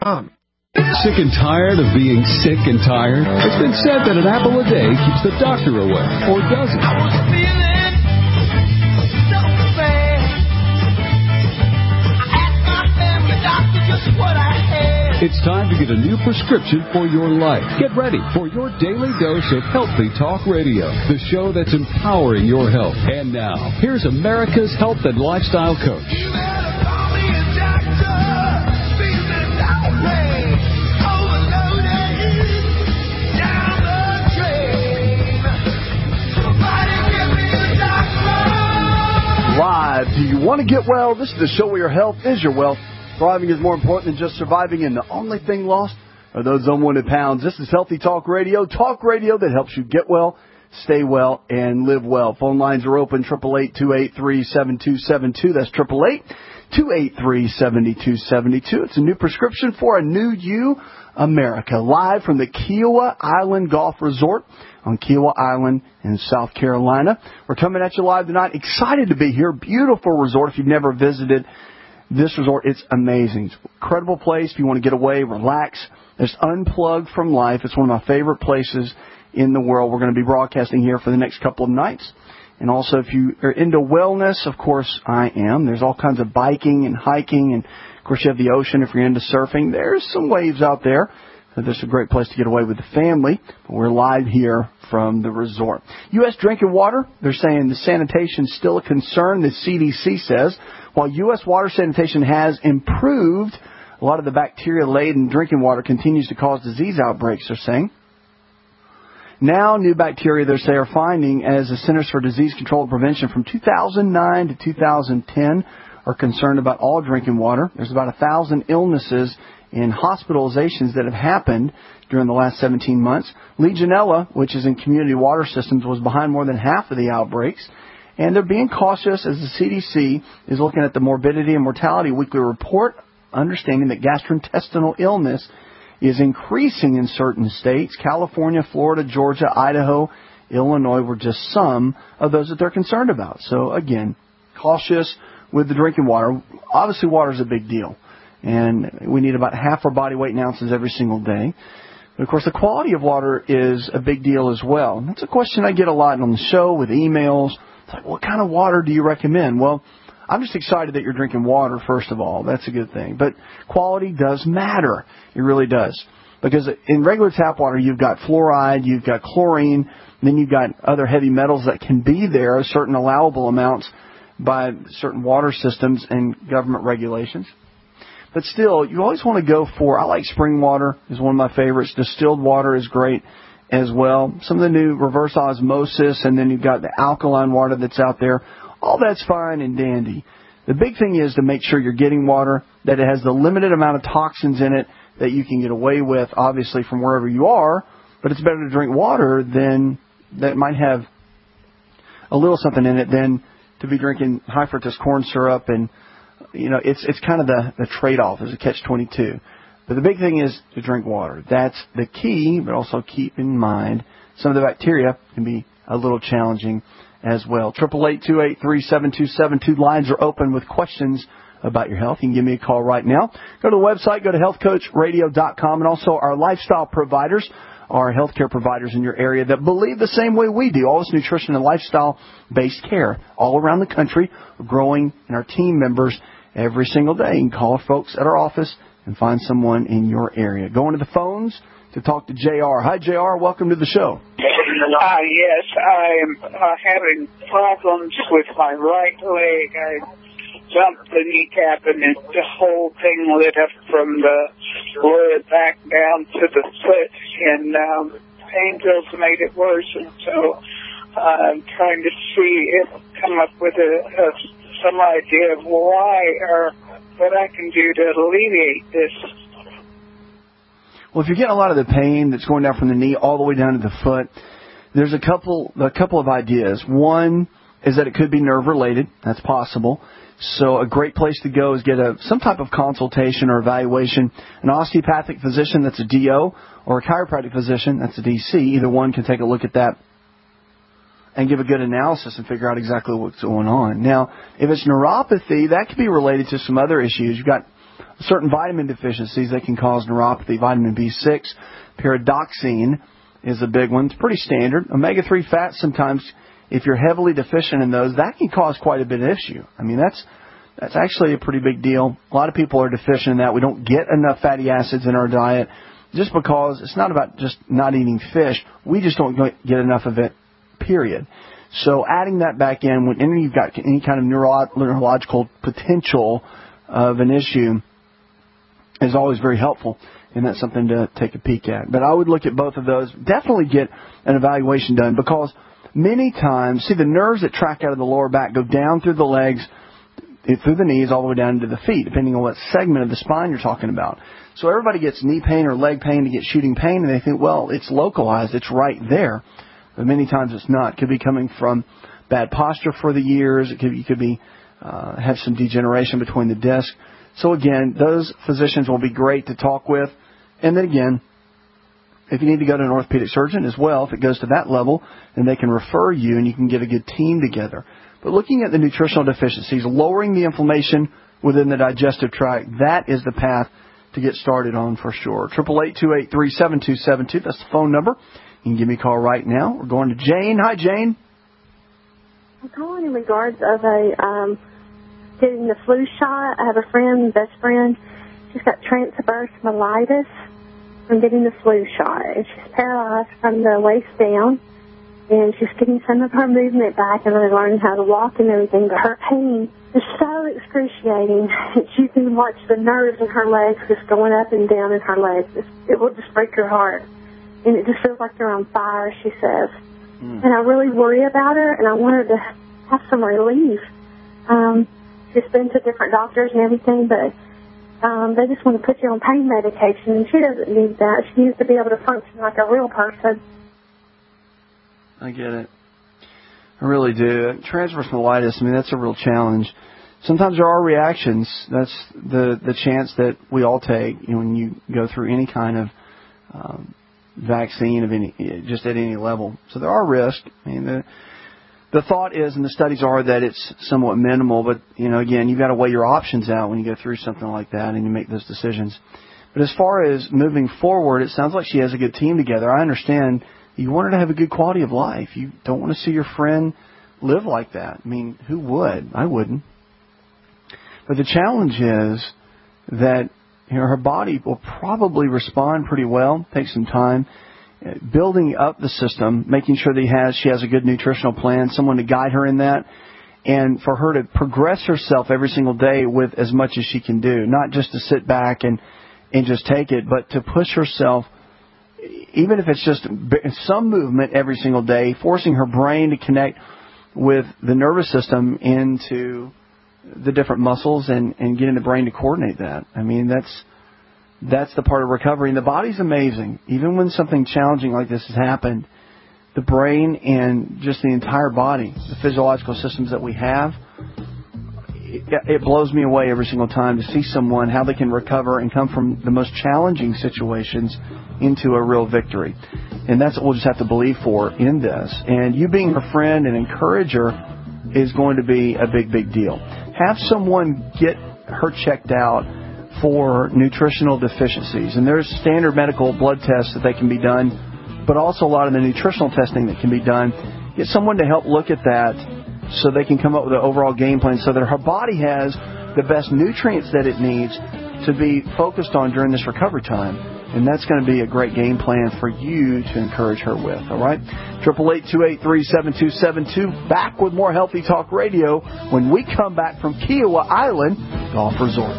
AutoZone.com. Sick and tired of being sick and tired? It's been said that an apple a day keeps the doctor away, or does it? I was feeling so bad. I asked my family doctor just what I had. It's time to get a new prescription for your life. Get ready for your daily dose of Healthy Talk Radio, the show that's empowering your health. And now, here's America's health and lifestyle coach. You better call me a doctor. Feeling outraged. Live. Do you want to get well? This is the show where your health is your wealth. Thriving is more important than just surviving, and the only thing lost are those unwanted pounds. This is Healthy Talk Radio that helps you get well, stay well, and live well. Phone lines are open, 888-283-7272. That's 888-283-7272. It's a new prescription for a new you, America. Live from the Kiawah Island Golf Resort on Kiawah Island in South Carolina. We're coming at you live tonight. Excited to be here. Beautiful resort. If you've never visited this resort, it's amazing. It's an incredible place if you want to get away, relax, just unplug from life. It's one of my favorite places in the world. We're going to be broadcasting here for the next couple of nights. And also, if you are into wellness, of course, I am. There's all kinds of biking and hiking. And, of course, you have the ocean if you're into surfing. There's some waves out there. This is a great place to get away with the family. We're live here from the resort. U.S. drinking water, they're saying the sanitation is still a concern, the CDC says. While U.S. water sanitation has improved, a lot of the bacteria-laden drinking water continues to cause disease outbreaks, they're saying. Now, new bacteria, they say, are finding, as the Centers for Disease Control and Prevention from 2009 to 2010 are concerned about all drinking water. There's about 1,000 illnesses and hospitalizations that have happened during the last 17 months. Legionella, which is in community water systems, was behind more than half of the outbreaks. And they're being cautious as the CDC is looking at the morbidity and mortality weekly report, understanding that gastrointestinal illness is increasing in certain states. California, Florida, Georgia, Idaho, Illinois were just some of those that they're concerned about. So, again, cautious with the drinking water. Obviously, water is a big deal. And we need about half our body weight in ounces every single day. But, of course, the quality of water is a big deal as well. That's a question I get a lot on the show with emails. It's like, what kind of water do you recommend? Well, I'm just excited that you're drinking water, first of all. That's a good thing. But quality does matter. It really does. Because in regular tap water, you've got fluoride, you've got chlorine, and then you've got other heavy metals that can be there, certain allowable amounts by certain water systems and government regulations. But still, you always want to go for, I like spring water, is one of my favorites. Distilled water is great as well. Some of the new reverse osmosis, and then you've got the alkaline water that's out there. All that's fine and dandy. The big thing is to make sure you're getting water, that it has the limited amount of toxins in it that you can get away with, obviously, from wherever you are. But it's better to drink water than that might have a little something in it than to be drinking high fructose corn syrup. And, you know, it's kind of the trade-off. There's a catch-22. But the big thing is to drink water. That's the key, but also keep in mind some of the bacteria can be a little challenging as well. 888-283-7272. Lines are open with questions about your health. You can give me a call right now. Go to the website, go to healthcoachradio.com, and also our lifestyle providers, our healthcare providers in your area that believe the same way we do. All this nutrition and lifestyle-based care all around the country. We're growing in our team members every single day. You can call folks at our office and find someone in your area. Going to the phones to talk to JR. Hi, JR. Welcome to the show. Yes, I'm having problems with my right leg. I jumped the kneecap and the whole thing lit up from the lower back down to the foot, and pain pills made it worse. And so I'm trying to come up with some idea of why or what I can do to alleviate this. Well, if you're getting a lot of the pain that's going down from the knee all the way down to the foot, there's a couple of ideas. One is that it could be nerve-related. That's possible. So a great place to go is get some type of consultation or evaluation. An osteopathic physician, that's a DO, or a chiropractic physician, that's a DC. Either one can take a look at that and give a good analysis and figure out exactly what's going on. Now, if it's neuropathy, that could be related to some other issues. You've got certain vitamin deficiencies that can cause neuropathy. Vitamin B6, pyridoxine is a big one. It's pretty standard. Omega-3 fats sometimes, if you're heavily deficient in those, that can cause quite a bit of issue. I mean, that's actually a pretty big deal. A lot of people are deficient in that. We don't get enough fatty acids in our diet just because it's not about just not eating fish. We just don't get enough of it, period. So adding that back in when you've got any kind of neurological potential of an issue is always very helpful, and that's something to take a peek at. But I would look at both of those. Definitely get an evaluation done because many times, see, the nerves that track out of the lower back go down through the legs, through the knees, all the way down into the feet, depending on what segment of the spine you're talking about. So everybody gets knee pain or leg pain to get shooting pain, and they think, well, it's localized, it's right there. But many times it's not. It could be coming from bad posture for the years. You could be have some degeneration between the discs. So again, those physicians will be great to talk with. And then again, if you need to go to an orthopedic surgeon as well, if it goes to that level, then they can refer you and you can get a good team together. But looking at the nutritional deficiencies, lowering the inflammation within the digestive tract, that is the path to get started on for sure. 888-283-7272, that's the phone number. You can give me a call right now. We're going to Jane. Hi, Jane. I'm calling in regards of getting the flu shot. I have a friend, best friend. She's got transverse myelitis from getting the flu shot. And she's paralyzed from the waist down. And she's getting some of her movement back and really learning how to walk and everything. But her pain is so excruciating. You can watch the nerves in her legs just going up and down in her legs. It will just break your heart. And it just feels like they're on fire, she says. And I really worry about her, and I want her to have some relief. She's been to different doctors and everything, but they just want to put you on pain medication, and she doesn't need that. She needs to be able to function like a real person. I get it. I really do. Transverse myelitis, I mean, that's a real challenge. Sometimes there are reactions. That's the chance that we all take when you go through any kind of vaccine of any, just at any level. So there are risks. I mean, the thought is, and the studies are, that it's somewhat minimal. But again, you've got to weigh your options out when you go through something like that and you make those decisions. But as far as moving forward, it sounds like she has a good team together. I understand you want her to have a good quality of life. You don't want to see your friend live like that. I mean, who would? I wouldn't. But the challenge is that her body will probably respond pretty well. Take some time building up the system, making sure that she has a good nutritional plan, someone to guide her in that, and for her to progress herself every single day with as much as she can do, not just to sit back and just take it, but to push herself, even if it's just some movement every single day, forcing her brain to connect with the nervous system into the different muscles and getting the brain to coordinate that. I mean, that's the part of recovery. And the body's amazing. Even when something challenging like this has happened, the brain and just the entire body, the physiological systems that we have, it blows me away every single time to see someone, how they can recover and come from the most challenging situations into a real victory. And that's what we'll just have to believe for in this. And you being her friend and encourager is going to be a big, big deal. Have someone get her checked out for nutritional deficiencies. And there's standard medical blood tests that they can be done, but also a lot of the nutritional testing that can be done. Get someone to help look at that so they can come up with an overall game plan so that her body has the best nutrients that it needs to be focused on during this recovery time. And that's going to be a great game plan for you to encourage her with. All right? 888-283-7272. Back with more Healthy Talk Radio when we come back from Kiawah Island Golf Resort.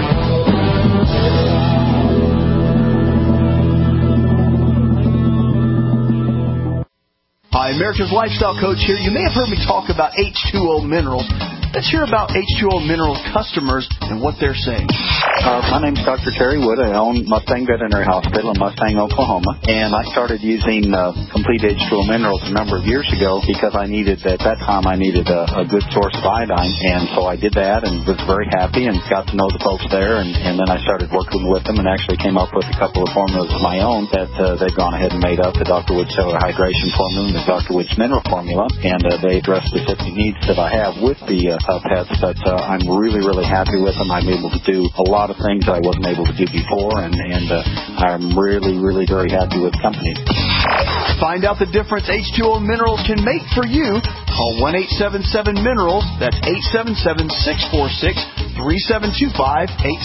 Hi, America's Lifestyle Coach here. You may have heard me talk about H2O Minerals. Let's hear about H2O Minerals customers and what they're saying. My name's Dr. Terry Wood. I own Mustang Veterinary Hospital in Mustang, Oklahoma. And I started using Complete H2O Minerals a number of years ago because at that time I needed a good source of iodine. And so I did that and was very happy and got to know the folks there. And then I started working with them and actually came up with a couple of formulas of my own that they've gone ahead and made up. The Dr. Wood Cellular Hydration Formula and the Dr. Wood's Mineral Formula. And they address specific needs that I have with the pets, but I'm really, really happy with them. I'm able to do a lot lot of things I wasn't able to do before, and I'm really, really very happy with the company. Find out the difference H2O Minerals can make for you. Call 1-877-MINERALS. That's 877-646-3725,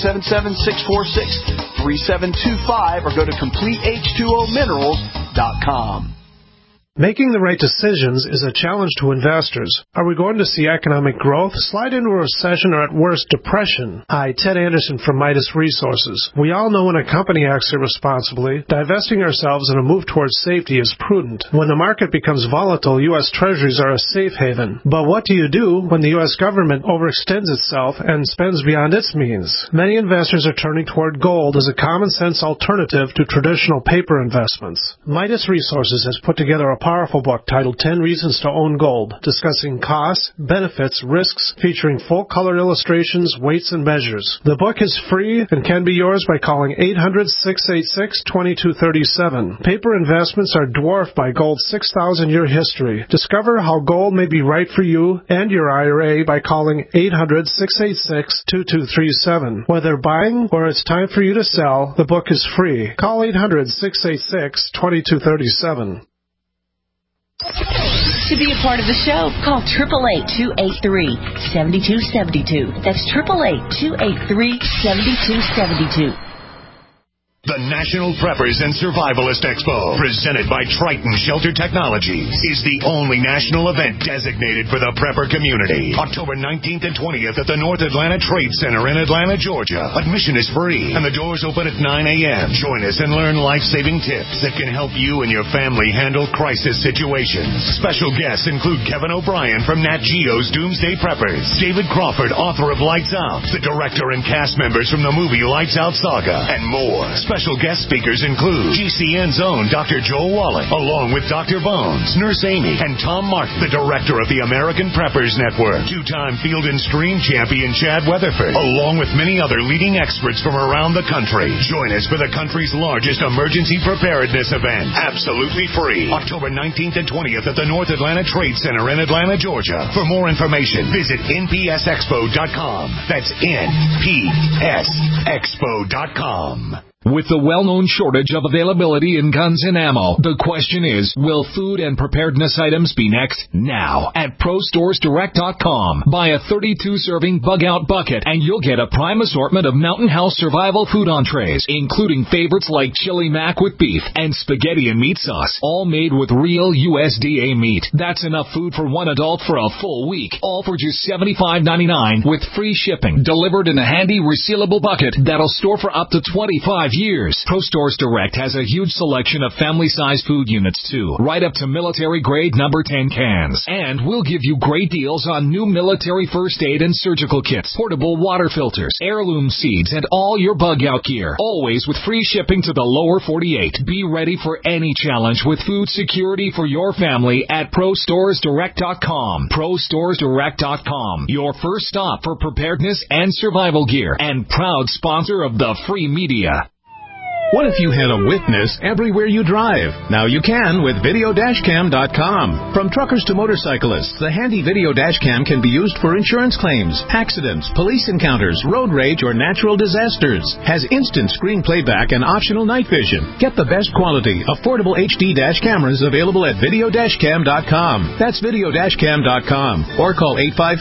877-646-3725, or go to CompleteH2OMinerals.com. Making the right decisions is a challenge to investors. Are we going to see economic growth, slide into a recession, or at worst, depression? Hi, Ted Anderson from Midas Resources. We all know when a company acts irresponsibly, divesting ourselves in a move towards safety is prudent. When the market becomes volatile, U.S. Treasuries are a safe haven. But what do you do when the U.S. government overextends itself and spends beyond its means? Many investors are turning toward gold as a common-sense alternative to traditional paper investments. Midas Resources has put together a powerful book titled 10 Reasons to Own Gold, discussing costs, benefits, risks, featuring full-color illustrations, weights, and measures. The book is free and can be yours by calling 800-686-2237. Paper investments are dwarfed by gold's 6,000-year history. Discover how gold may be right for you and your IRA by calling 800-686-2237. Whether buying or it's time for you to sell, the book is free. Call 800-686-2237. To be a part of the show, call 888-283-7272. That's 888-283-7272. The National Preppers and Survivalist Expo, presented by Triton Shelter Technologies, is the only national event designated for the prepper community. October 19th and 20th at the North Atlanta Trade Center in Atlanta, Georgia. Admission is free, and the doors open at 9 a.m. Join us and learn life-saving tips that can help you and your family handle crisis situations. Special guests include Kevin O'Brien from Nat Geo's Doomsday Preppers, David Crawford, author of Lights Out, the director and cast members from the movie Lights Out Saga, and more. Special guest speakers include GCN's own Dr. Joel Wallach, along with Dr. Bones, Nurse Amy, and Tom Martin, the director of the American Preppers Network, two-time Field and Stream champion Chad Weatherford, along with many other leading experts from around the country. Join us for the country's largest emergency preparedness event, absolutely free, October 19th and 20th at the North Atlanta Trade Center in Atlanta, Georgia. For more information, visit npsexpo.com. That's npsexpo.com. With the well-known shortage of availability in guns and ammo, the question is, will food and preparedness items be next? Now, at ProStoresDirect.com. Buy a 32-serving bug-out bucket, and you'll get a prime assortment of Mountain House survival food entrees, including favorites like chili mac with beef and spaghetti and meat sauce, all made with real USDA meat. That's enough food for one adult for a full week, all for just $75.99 with free shipping, delivered in a handy resealable bucket that'll store for up to 25 years. ProStores Direct has a huge selection of family-sized food units, too, right up to military-grade number 10 cans. And we'll give you great deals on new military first aid and surgical kits, portable water filters, heirloom seeds, and all your bug-out gear, always with free shipping to the lower 48. Be ready for any challenge with food security for your family at ProStoresDirect.com. ProStoresDirect.com, your first stop for preparedness and survival gear, and proud sponsor of the free media. What if you had a witness everywhere you drive? Now you can with VideoDashCam.com. From truckers to motorcyclists, the handy video dashcam can be used for insurance claims, accidents, police encounters, road rage, or natural disasters. Has instant screen playback and optional night vision. Get the best quality, affordable HD dash cameras available at VideoDashCam.com. That's VideoDashCam.com. Or call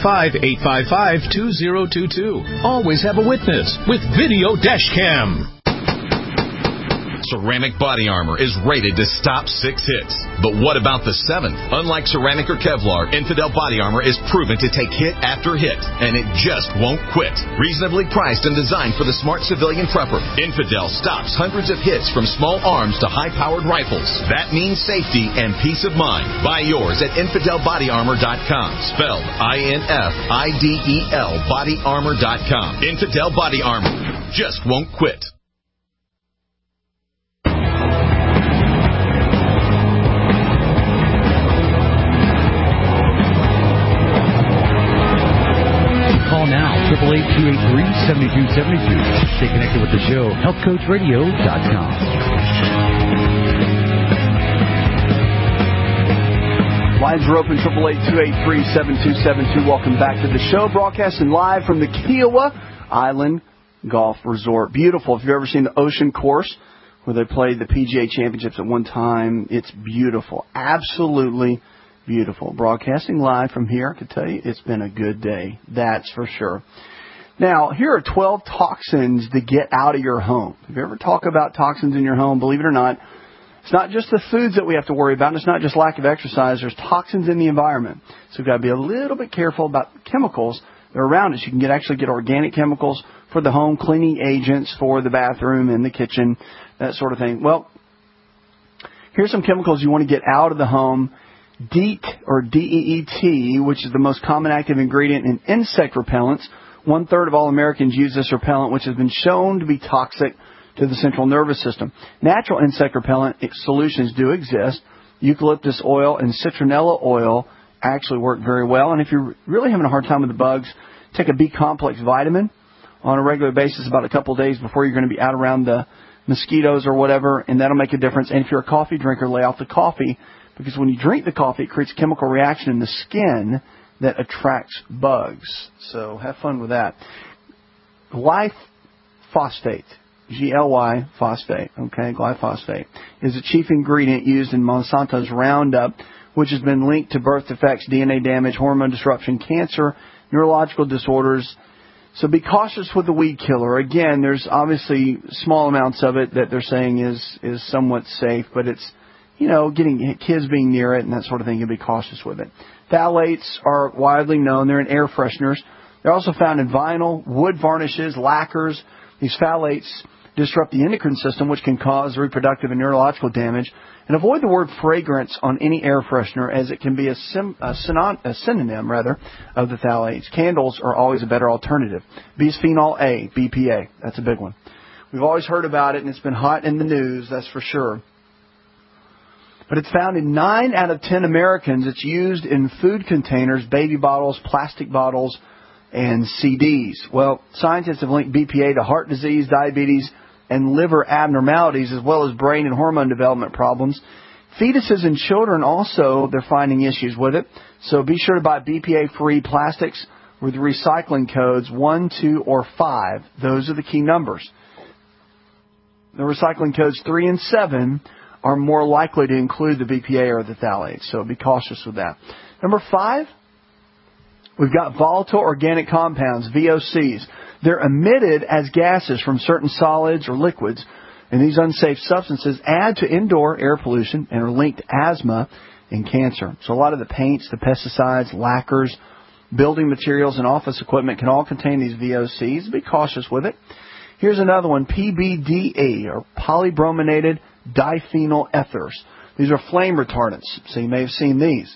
855-855-2022. Always have a witness with Video Dashcam. Ceramic body armor is rated to stop 6 hits. But what about the 7th? Unlike ceramic or Kevlar, Infidel body armor is proven to take hit after hit, and it just won't quit. Reasonably priced and designed for the smart civilian prepper, Infidel stops hundreds of hits from small arms to high-powered rifles. That means safety and peace of mind. Buy yours at InfidelBodyArmor.com. Spelled INFIDEL BodyArmor.com. Infidel Body Armor just won't quit. Call now, 888-283-7272. Stay connected with the show, HealthCoachRadio.com. Lines are open, 888-283-7272. Welcome back to the show, broadcasting live from the Kiowa Island Golf Resort. Beautiful. If you've ever seen the Ocean Course, where they played the PGA Championships at one time, it's beautiful. Absolutely beautiful. Broadcasting live from here, I can tell you it's been a good day. That's for sure. Now, here are 12 toxins to get out of your home. If you ever talk about toxins in your home, believe it or not, it's not just the foods that we have to worry about. And it's not just lack of exercise. There's toxins in the environment. So we've got to be a little bit careful about chemicals that are around us. You can actually get organic chemicals for the home, cleaning agents for the bathroom and the kitchen, that sort of thing. Well, here's some chemicals you want to get out of the home. DEET, or DEET, which is the most common active ingredient in insect repellents. 1/3 of all Americans use this repellent, which has been shown to be toxic to the central nervous system. Natural insect repellent solutions do exist. Eucalyptus oil and citronella oil actually work very well. And if you're really having a hard time with the bugs, take a B-complex vitamin on a regular basis about a couple of days before you're going to be out around the mosquitoes or whatever, and that'll make a difference. And if you're a coffee drinker, lay off the coffee, because when you drink the coffee, it creates a chemical reaction in the skin that attracts bugs. So have fun with that. Glyphosate, G-L-Y phosphate, okay, glyphosate, is the chief ingredient used in Monsanto's Roundup, which has been linked to birth defects, DNA damage, hormone disruption, cancer, neurological disorders. So be cautious with the weed killer. Again, there's obviously small amounts of it that they're saying is somewhat safe, but it's, getting kids being near it and that sort of thing, you'll be cautious with it. Phthalates are widely known. They're in air fresheners. They're also found in vinyl, wood varnishes, lacquers. These phthalates disrupt the endocrine system, which can cause reproductive and neurological damage. And avoid the word fragrance on any air freshener, as it can be a synonym of the phthalates. Candles are always a better alternative. Bisphenol A, BPA. That's a big one. We've always heard about it, and it's been hot in the news, that's for sure. But it's found in 9 out of 10 Americans. It's used in food containers, baby bottles, plastic bottles, and CDs. Well, scientists have linked BPA to heart disease, diabetes, and liver abnormalities, as well as brain and hormone development problems. Fetuses and children also, they're finding issues with it. So be sure to buy BPA-free plastics with recycling codes 1, 2, or 5. Those are the key numbers. The recycling codes 3 and 7 are more likely to include the BPA or the phthalates, so be cautious with that. Number 5, we've got volatile organic compounds, VOCs. They're emitted as gases from certain solids or liquids, and these unsafe substances add to indoor air pollution and are linked to asthma and cancer. So a lot of the paints, the pesticides, lacquers, building materials, and office equipment can all contain these VOCs. Be cautious with it. Here's another one, PBDE, or polybrominated diphenyl ethers. These are flame retardants, so you may have seen these.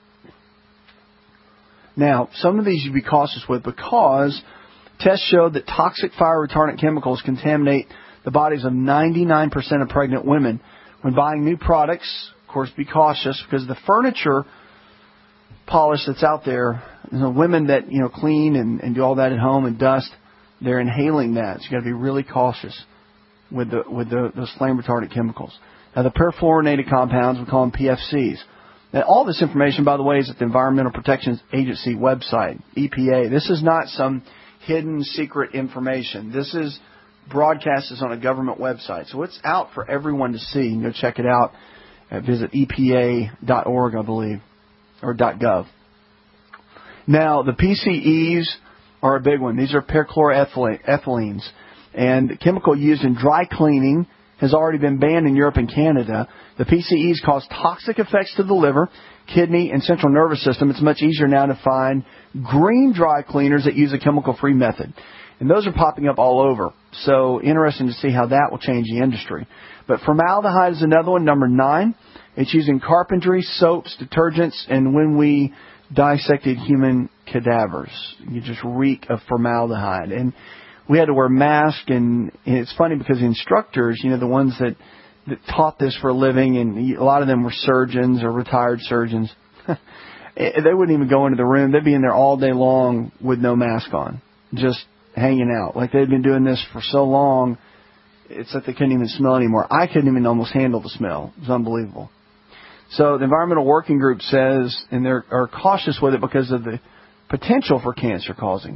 Now, some of these you'd be cautious with because tests showed that toxic fire retardant chemicals contaminate the bodies of 99% of pregnant women. When buying new products, of course, be cautious because the furniture polish that's out there, women that clean and do all that at home and dust, they're inhaling that. So you got to be really cautious with those flame retardant chemicals. Now, the perfluorinated compounds, we call them PFCs. Now, all this information, by the way, is at the Environmental Protection Agency website, EPA. This is not some hidden secret information. This is broadcast on a government website. So it's out for everyone to see. You can go check it out. Visit EPA.org, I believe, or .gov. Now, the PCEs are a big one. These are perchloroethylenes. And the chemical used in dry cleaning has already been banned in Europe and Canada. The PCEs cause toxic effects to the liver, kidney, and central nervous system. It's much easier now to find green dry cleaners that use a chemical-free method. And those are popping up all over. So interesting to see how that will change the industry. But formaldehyde is another one, number 9. It's used in carpentry, soaps, detergents, and when we dissected human cadavers. You just reek of formaldehyde. And we had to wear masks, and it's funny because the instructors, the ones that taught this for a living, and a lot of them were surgeons or retired surgeons, they wouldn't even go into the room. They'd be in there all day long with no mask on, just hanging out. Like they'd been doing this for so long, it's like they couldn't even smell anymore. I couldn't even almost handle the smell. It was unbelievable. So the Environmental Working Group says, and they're cautious with it because of the potential for cancer causing.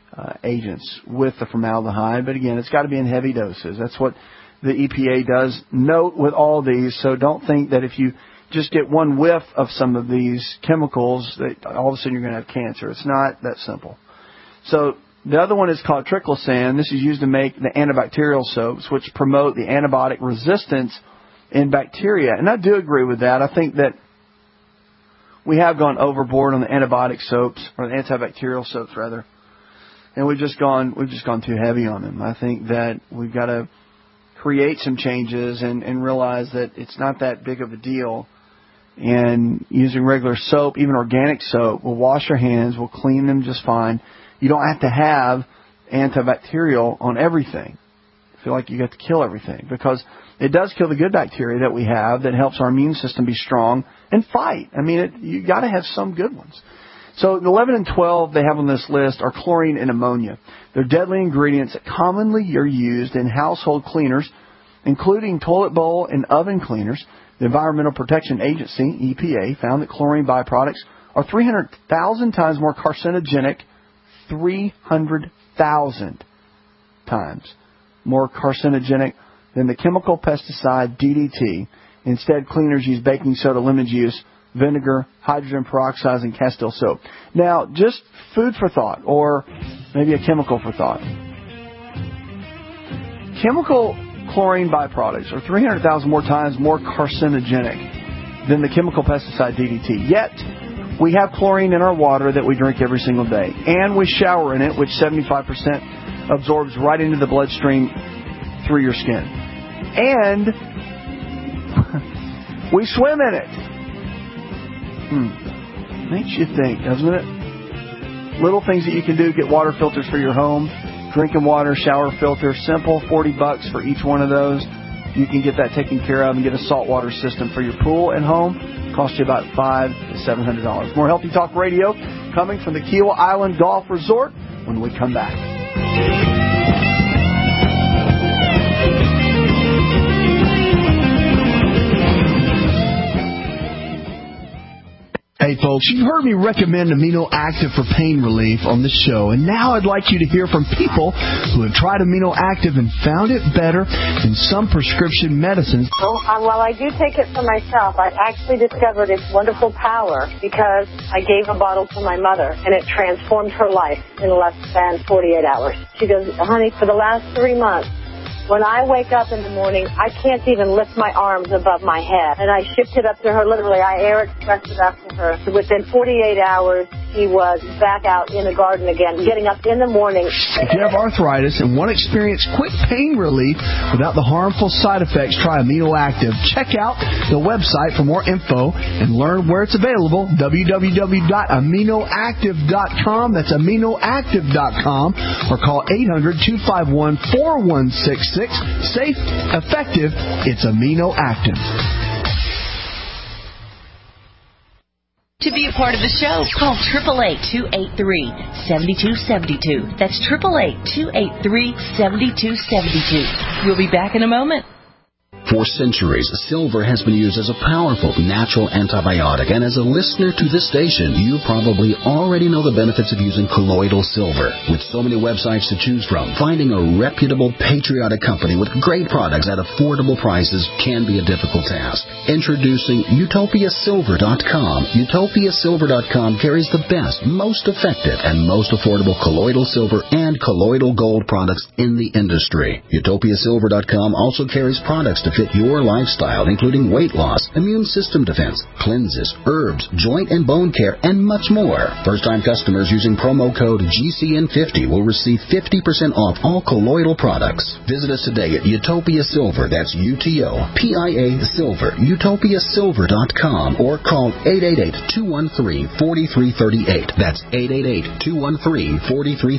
agents with the formaldehyde. But again, it's got to be in heavy doses. That's what the EPA does note with all these. So don't think that if you just get one whiff of some of these chemicals, that all of a sudden you're going to have cancer. It's not that simple. So the other one is called triclosan. This is used to make the antibacterial soaps, which promote the antibiotic resistance in bacteria. And I do agree with that. I think that we have gone overboard on the antibiotic soaps, or the antibacterial soaps rather, and we've just gone too heavy on them. I think that we've got to create some changes and realize that it's not that big of a deal. And using regular soap, even organic soap, will wash your hands, will clean them just fine. You don't have to have antibacterial on everything. I feel like you got to kill everything, because it does kill the good bacteria that we have that helps our immune system be strong and fight. I mean, you got to have some good ones. So the 11 and 12 they have on this list are chlorine and ammonia. They're deadly ingredients that commonly are used in household cleaners, including toilet bowl and oven cleaners. The Environmental Protection Agency, EPA, found that chlorine byproducts are 300,000 times more carcinogenic, 300,000 times more carcinogenic than the chemical pesticide DDT. Instead, cleaners use baking soda, lemon juice, vinegar, hydrogen peroxide, and Castile soap. Now, just food for thought, or maybe a chemical for thought. Chemical chlorine byproducts are 300,000 more times more carcinogenic than the chemical pesticide DDT. Yet, we have chlorine in our water that we drink every single day. And we shower in it, which 75% absorbs right into the bloodstream through your skin. And we swim in it. Makes you think, doesn't it? Little things that you can do. Get water filters for your home. Drinking water, shower filter. Simple, $40 for each one of those. You can get that taken care of and get a saltwater system for your pool and home. Cost you about $500 to $700. More Healthy Talk Radio coming from the Kiawah Island Golf Resort when we come back. Hey folks, you've heard me recommend Amino Active for pain relief on this show, and now I'd like you to hear from people who have tried Amino Active and found it better than some prescription medicines. While I do take it for myself, I actually discovered its wonderful power because I gave a bottle to my mother, and it transformed her life in less than 48 hours. She goes, honey, for the last 3 months, when I wake up in the morning, I can't even lift my arms above my head. And I shipped it up to her, literally. I air expressed it up to her. So within 48 hours, she was back out in the garden again, getting up in the morning. If you have arthritis and want to experience quick pain relief without the harmful side effects, try Amino Active. Check out the website for more info and learn where it's available, www.aminoactive.com. That's aminoactive.com, or call 800-251-4166. Safe, effective, it's Amino Active. To be a part of the show, call 888-283-7272. That's 888-283-7272. We'll be back in a moment. For centuries, silver has been used as a powerful natural antibiotic, and as a listener to this station, you probably already know the benefits of using colloidal silver. With so many websites to choose from, finding a reputable, patriotic company with great products at affordable prices can be a difficult task. Introducing UtopiaSilver.com. UtopiaSilver.com carries the best, most effective, and most affordable colloidal silver and colloidal gold products in the industry. UtopiaSilver.com also carries products to fit your lifestyle, including weight loss, immune system defense, cleanses, herbs, joint and bone care, and much more. First-time customers using promo code GCN50 will receive 50% off all colloidal products. Visit us today at Utopia Silver, that's UTOPIA Silver, UtopiaSilver.com, or call 888-213-4338. That's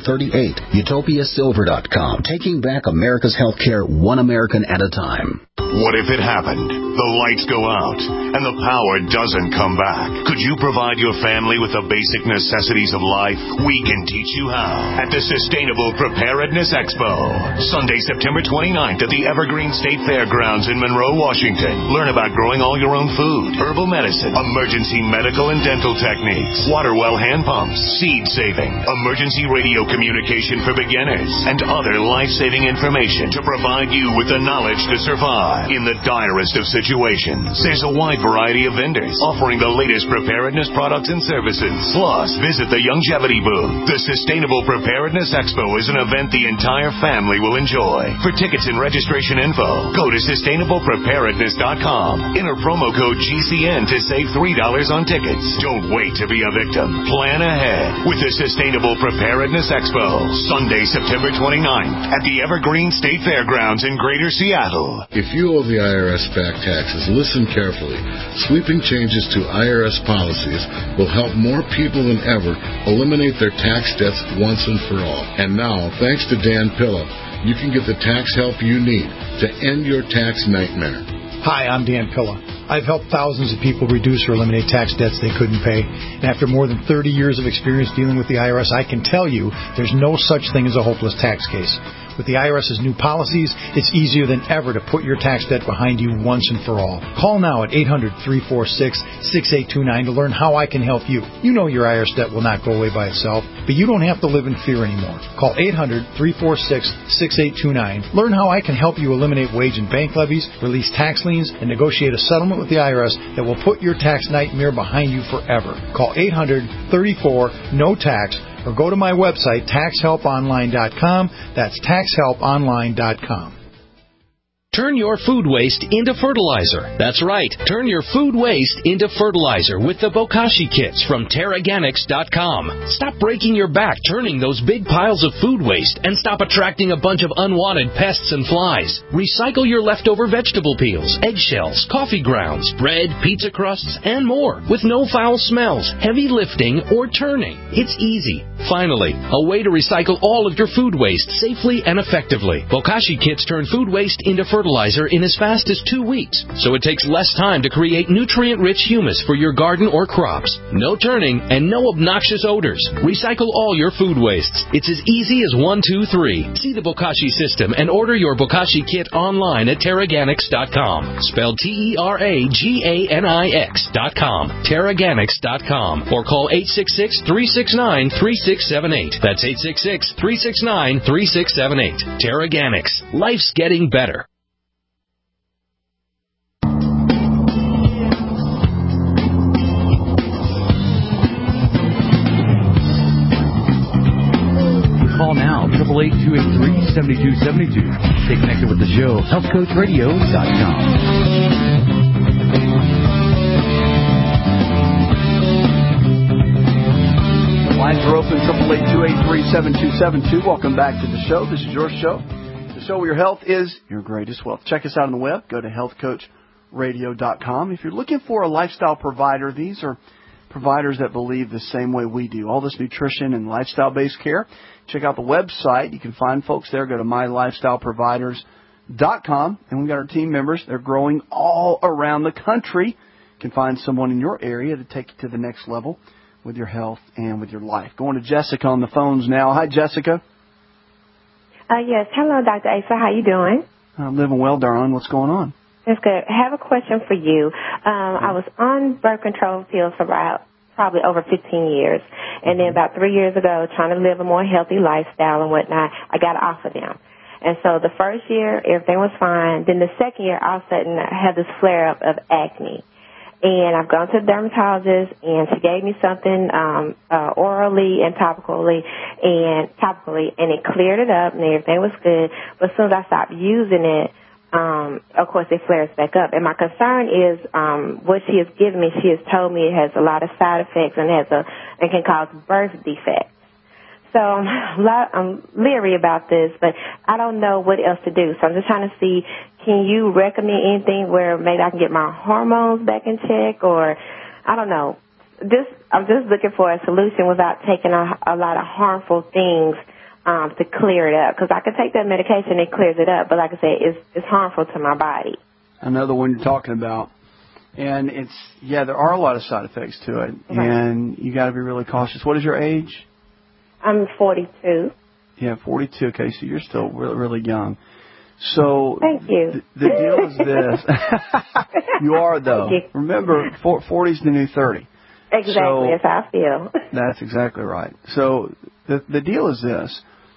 888-213-4338. UtopiaSilver.com, taking back America's healthcare one American at a time. What if it happened? The lights go out and the power doesn't come back. Could you provide your family with the basic necessities of life? We can teach you how at the Sustainable Preparedness Expo. Sunday, September 29th at the Evergreen State Fairgrounds in Monroe, Washington. Learn about growing all your own food, herbal medicine, emergency medical and dental techniques, water well hand pumps, seed saving, emergency radio communication for beginners, and other life-saving information to provide you with the knowledge to survive in the direst of situations. There's a wide variety of vendors offering the latest preparedness products and services. Plus, visit the Longevity booth. The Sustainable Preparedness Expo is an event the entire family will enjoy. For tickets and registration info, go to sustainablepreparedness.com. Enter promo code GCN to save $3 on tickets. Don't wait to be a victim. Plan ahead with the Sustainable Preparedness Expo. Sunday, September 29th at the Evergreen State Fairgrounds in Greater Seattle. If you owe the IRS back taxes, listen carefully. Sweeping changes to IRS policies will help more people than ever eliminate their tax debts once and for all. And now, thanks to Dan Pilla, you can get the tax help you need to end your tax nightmare. Hi, I'm Dan Pilla. I've helped thousands of people reduce or eliminate tax debts they couldn't pay. And after more than 30 years of experience dealing with the IRS, I can tell you there's no such thing as a hopeless tax case. With the IRS's new policies, it's easier than ever to put your tax debt behind you once and for all. Call now at 800-346-6829 to learn how I can help you. You know your IRS debt will not go away by itself, but you don't have to live in fear anymore. Call 800-346-6829. Learn how I can help you eliminate wage and bank levies, release tax liens, and negotiate a settlement with the IRS that will put your tax nightmare behind you forever. Call 800-34-NO-TAX or go to my website, taxhelponline.com. That's taxhelponline.com. Turn your food waste into fertilizer. That's right. Turn your food waste into fertilizer with the Bokashi kits from Terraganics.com. Stop breaking your back turning those big piles of food waste and stop attracting a bunch of unwanted pests and flies. Recycle your leftover vegetable peels, eggshells, coffee grounds, bread, pizza crusts, and more with no foul smells, heavy lifting, or turning. It's easy. Finally, a way to recycle all of your food waste safely and effectively. Bokashi kits turn food waste into fertilizer in as fast as 2 weeks, so it takes less time to create nutrient-rich humus for your garden or crops. No turning and no obnoxious odors. Recycle all your food wastes. It's as easy as 1, 2, 3. See the Bokashi system and order your Bokashi kit online at Terraganics.com. Spelled Terraganix.com. Terraganics.com. Or call 866-369-3678. That's 866-369-3678. Terraganics. Life's getting better. Call now, 888-283-7272. Stay connected with the show, healthcoachradio.com. Lines are open, 888-283-7272. Welcome back to the show. This is your show. The show where your health is your greatest wealth. Check us out on the web. Go to healthcoachradio.com. If you're looking for a lifestyle provider, these are providers that believe the same way we do. All this nutrition and lifestyle-based care. Check out the website. You can find folks there. Go to mylifestyleproviders.com. And we've got our team members. They're growing all around the country. You can find someone in your area to take you to the next level with your health and with your life. Going to Jessica on the phones now. Hi, Jessica. Yes. Hello, Dr. Asa. How you doing? I'm living well, darling. What's going on? That's good. I have a question for you. I was on birth control pills for probably over 15 years. And then about 3 years ago, trying to live a more healthy lifestyle and whatnot, I got off of them. And so the first year, everything was fine. Then the second year, all of a sudden, I had this flare-up of acne. And I've gone to the dermatologist, and she gave me something orally and topically, and it cleared it up, and everything was good. But as soon as I stopped using it, of course, it flares back up. And my concern is what she has given me. She has told me it has a lot of side effects and can cause birth defects. So I'm leery about this, but I don't know what else to do. So I'm just trying to see, can you recommend anything where maybe I can get my hormones back in check, or I don't know. I'm just looking for a solution without taking a lot of harmful things to clear it up. Because I can take that medication, it clears it up, but like I said, it's harmful to my body. I know the one you're talking about. And there are a lot of side effects to it. Right. And you got to be really cautious. What is your age? I'm 42. Yeah, 42. Okay, so you're still really, really young. So thank you. The deal is this. You are, though. Thank you. Remember, 40 is the new 30. Exactly, that's how I feel. That's exactly right. So the deal is this.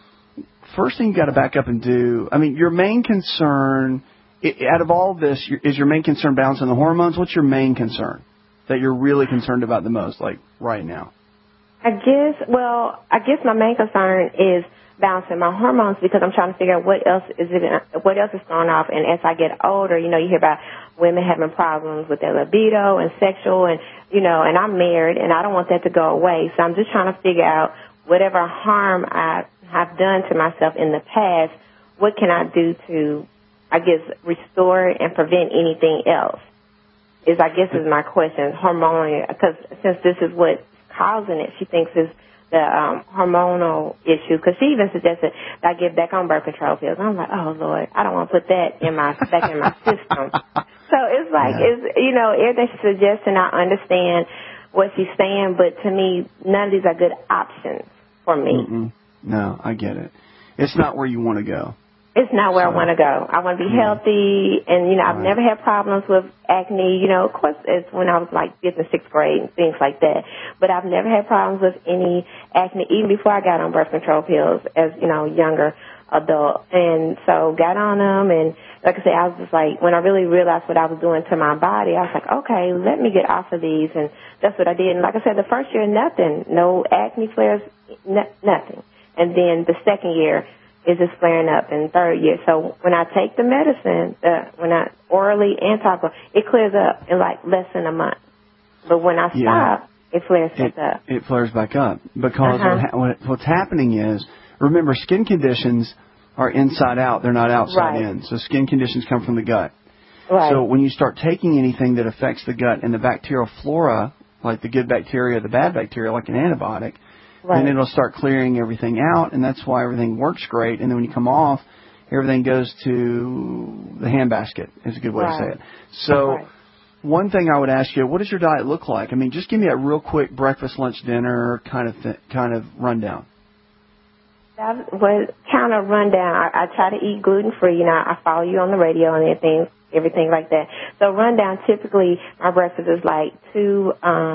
First thing you got to back up and do, I mean, your main concern, out of all this, is your main concern balancing the hormones? What's your main concern that you're really concerned about the most, like right now? I guess my main concern is balancing my hormones because I'm trying to figure out what else is going off. And as I get older, you hear about women having problems with their libido and sexual and I'm married and I don't want that to go away. So I'm just trying to figure out whatever harm I have done to myself in the past, what can I do to, I guess, restore and prevent anything else? Is my question, hormonal, because since this is what's causing it, she thinks is the hormonal issue, because she even suggested that I get back on birth control pills. I'm like, oh, Lord, I don't want to put that back in my system. So it's like, everything she's suggesting, I understand what she's saying, but to me, none of these are good options for me. Mm-mm. No, I get it. It's not where you want to go. It's not where I want to go. I want to be healthy, and, I've never had problems with acne. Of course, it's when I was, fifth and sixth grade and things like that. But I've never had problems with any acne, even before I got on birth control pills as, younger adult. And so got on them, and like I said, I was just like, when I really realized what I was doing to my body, I was like, okay, let me get off of these. And that's what I did. And like I said, the first year, nothing. No acne flares, nothing. And then the second year, is just flaring up in the third year. So when I take the medicine, when I orally and topical, it clears up in less than a month. But when I stop, it flares back up. It flares back up because what's happening is, remember, skin conditions are inside out. They're not outside in. So skin conditions come from the gut. Right. So when you start taking anything that affects the gut and the bacterial flora, like the good bacteria, the bad bacteria, like an antibiotic, then it'll start clearing everything out, and that's why everything works great. And then when you come off, everything goes to the handbasket, is a good way to say it. So one thing I would ask you, what does your diet look like? I mean, just give me a real quick breakfast, lunch, dinner kind of rundown. That was kind of rundown. I try to eat gluten-free. I follow you on the radio and everything like that. So rundown, typically my breakfast is two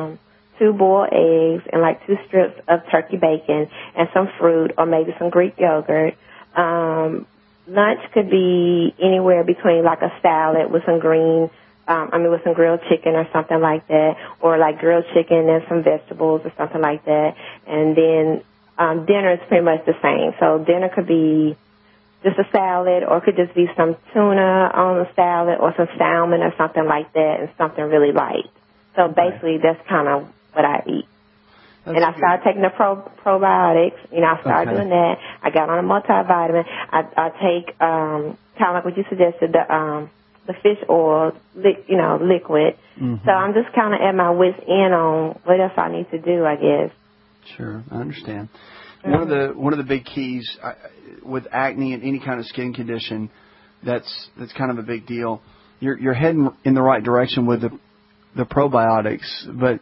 boiled eggs and 2 strips of turkey bacon and some fruit or maybe some Greek yogurt. Lunch could be anywhere between a salad with some with some grilled chicken or something like that, or grilled chicken and some vegetables or something like that. And then dinner is pretty much the same. So dinner could be just a salad, or it could just be some tuna on the salad or some salmon or something like that, and something really light. So basically that's kind of what I eat. And I started taking the probiotics. I started doing that. I got on a multivitamin. I take kind of like what you suggested, the fish oil, liquid. Mm-hmm. So I'm just kind of at my wit's end on what else I need to do, I guess. Sure, I understand. Mm-hmm. One of the big keys with acne and any kind of skin condition, that's kind of a big deal. You're heading in the right direction with the probiotics, but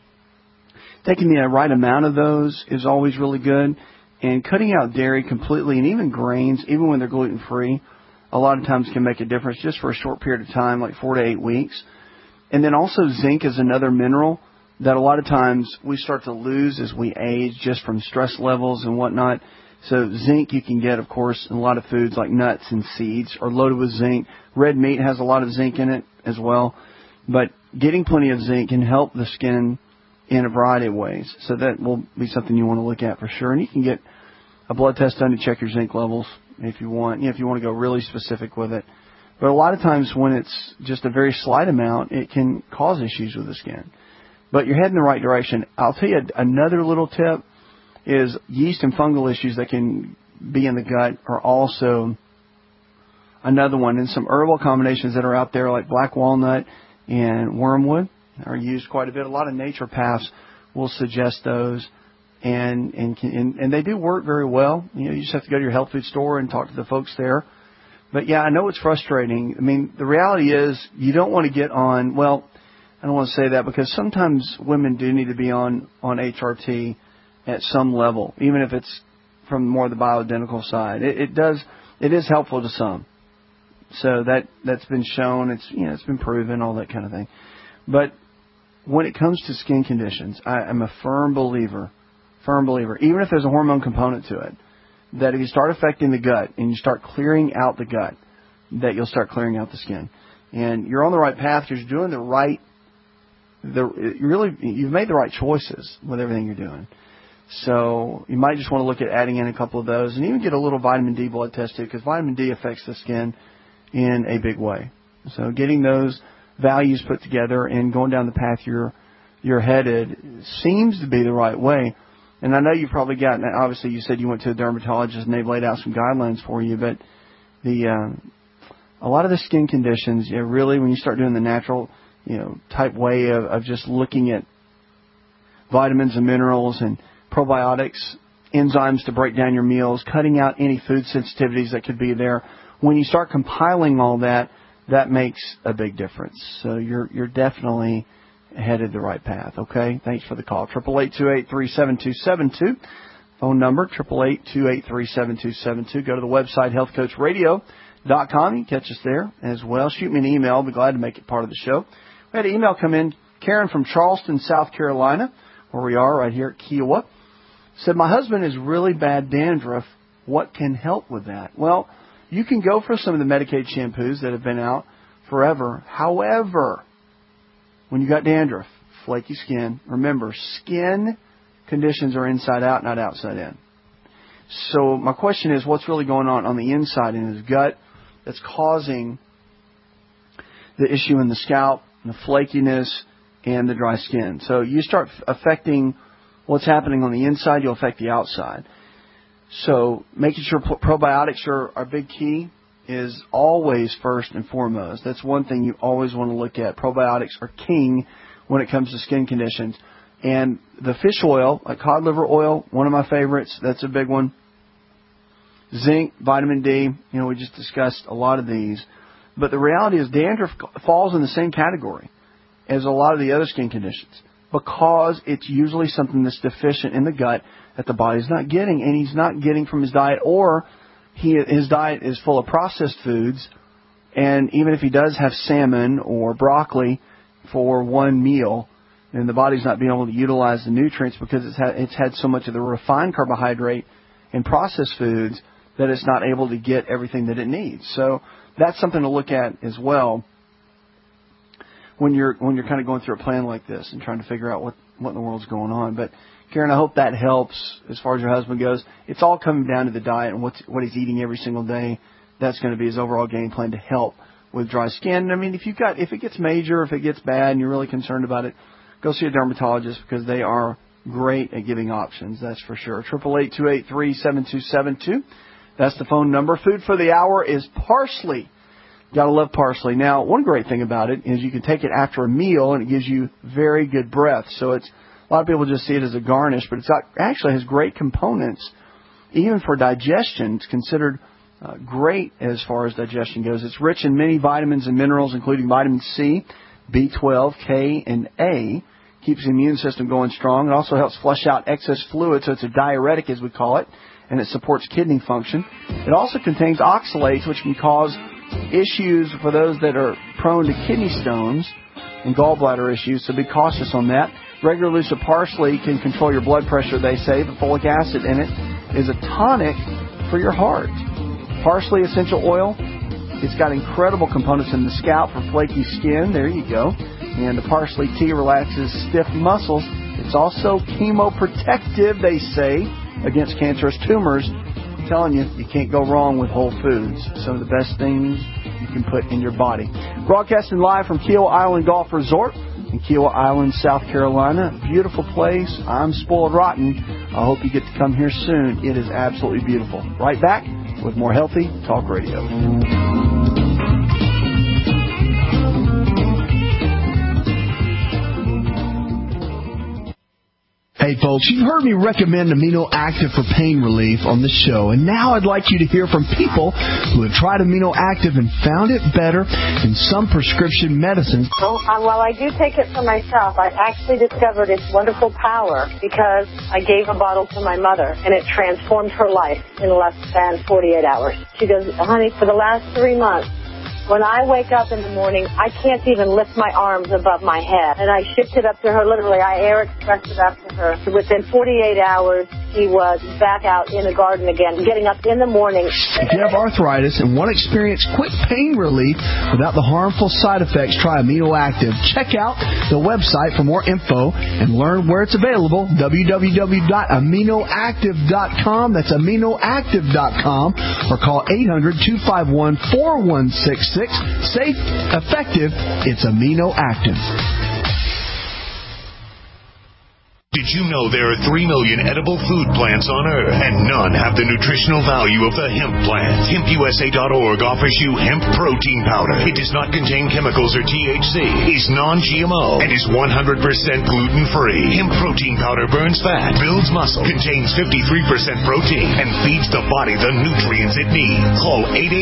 taking the right amount of those is always really good. And cutting out dairy completely, and even grains, even when they're gluten-free, a lot of times can make a difference just for a short period of time, 4 to 8 weeks. And then also zinc is another mineral that a lot of times we start to lose as we age just from stress levels and whatnot. So zinc you can get, of course, in a lot of foods like nuts and seeds are loaded with zinc. Red meat has a lot of zinc in it as well. But getting plenty of zinc can help the skin in a variety of ways. So that will be something you want to look at for sure. And you can get a blood test done to check your zinc levels if you want. If you want to go really specific with it. But a lot of times when it's just a very slight amount, it can cause issues with the skin. But you're heading in the right direction. I'll tell you another little tip is yeast and fungal issues that can be in the gut are also another one. And some herbal combinations that are out there like black walnut and wormwood are used quite a bit. A lot of naturopaths will suggest those, and they do work very well. You just have to go to your health food store and talk to the folks there. But, yeah, I know it's frustrating. I mean, the reality is you don't want to get on, well, I don't want to say that because sometimes women do need to be on HRT at some level, even if it's from more the bioidentical side. It is helpful to some. So that's been shown. It's been proven, all that kind of thing. But when it comes to skin conditions, I'm a firm believer, even if there's a hormone component to it, that if you start affecting the gut and you start clearing out the gut, that you'll start clearing out the skin. And you're on the right path. You're doing you've made the right choices with everything you're doing. So you might just want to look at adding in a couple of those and even get a little vitamin D blood test too, because vitamin D affects the skin in a big way. So getting those values put together and going down the path you're headed seems to be the right way. And I know you've probably gotten, obviously you said you went to a dermatologist and they've laid out some guidelines for you, but a lot of the skin conditions, really when you start doing the natural, type way of just looking at vitamins and minerals and probiotics, enzymes to break down your meals, cutting out any food sensitivities that could be there. When you start compiling all that, that makes a big difference. So you're definitely headed the right path. Okay, thanks for the call. 888-283-7272. Phone number 888-283-7272. Go to the website healthcoachradio.com. You can catch us there as well. Shoot me an email. I'll be glad to make it part of the show. We had an email come in. Karen from Charleston, South Carolina, where we are right here at Kiowa, said, my husband has really bad dandruff. What can help with that? Well, you can go for some of the Medicaid shampoos that have been out forever. However, when you got dandruff, flaky skin, remember, skin conditions are inside out, not outside in. So my question is, what's really going on the inside in his gut that's causing the issue in the scalp, the flakiness, and the dry skin? So you start affecting what's happening on the inside, you'll affect the outside. So making sure probiotics are a big key is always first and foremost. That's one thing you always want to look at. Probiotics are king when it comes to skin conditions. And the fish oil, like cod liver oil, one of my favorites, that's a big one. Zinc, vitamin D, we just discussed a lot of these. But the reality is dandruff falls in the same category as a lot of the other skin conditions because it's usually something that's deficient in the gut that the body's not getting, and he's not getting from his diet, or his diet is full of processed foods, and even if he does have salmon or broccoli for one meal, and the body's not being able to utilize the nutrients because it's had so much of the refined carbohydrate and processed foods that it's not able to get everything that it needs. So that's something to look at as well when you're kind of going through a plan like this and trying to figure out what in the world's going on. But Karen, I hope that helps as far as your husband goes. It's all coming down to the diet and what he's eating every single day. That's going to be his overall game plan to help with dry skin. I mean, if it gets major, if it gets bad and you're really concerned about it, go see a dermatologist because they are great at giving options, that's for sure. 888-283-7272. That's the phone number. Food for the hour is parsley. Gotta love parsley. Now, one great thing about it is you can take it after a meal and it gives you very good breath. So a lot of people just see it as a garnish, but actually has great components. Even for digestion, it's considered great as far as digestion goes. It's rich in many vitamins and minerals, including vitamin C, B12, K, and A. Keeps the immune system going strong. It also helps flush out excess fluid, so it's a diuretic, as we call it, and it supports kidney function. It also contains oxalates, which can cause issues for those that are prone to kidney stones and gallbladder issues, so be cautious on that. Regular use of parsley can control your blood pressure, they say. The folic acid in it is a tonic for your heart. Parsley essential oil, it's got incredible components in the scalp for flaky skin. There you go. And the parsley tea relaxes stiff muscles. It's also chemoprotective, they say, against cancerous tumors. I'm telling you, you can't go wrong with whole foods. Some of the best things you can put in your body. Broadcasting live from Kiowa Island Golf Resort in Kiowa Island, South Carolina. Beautiful place. I'm spoiled rotten. I hope you get to come here soon. It is absolutely beautiful. Right back with more Healthy Talk Radio. Hey, folks, you've heard me recommend Amino Active for pain relief on the show, and now I'd like you to hear from people who have tried Amino Active and found it better than some prescription medicines. While I do take it for myself, I actually discovered its wonderful power because I gave a bottle to my mother, and it transformed her life in less than 48 hours. She goes, honey, for the last 3 months, when I wake up in the morning, I can't even lift my arms above my head. And I shipped it up to her, literally. I air expressed it up to her. Within 48 hours, she was back out in the garden again, getting up in the morning. If you have arthritis and want to experience quick pain relief without the harmful side effects, try Amino Active. Check out the website for more info and learn where it's available, www.aminoactive.com. That's aminoactive.com, or call 800-251-4166. Safe, effective, it's Amino Active. Did you know there are 3 million edible food plants on Earth, and none have the nutritional value of the hemp plant? HempUSA.org offers you hemp protein powder. It does not contain chemicals or THC, is non-GMO, and is 100% gluten-free. Hemp protein powder burns fat, builds muscle, contains 53% protein, and feeds the body the nutrients it needs. Call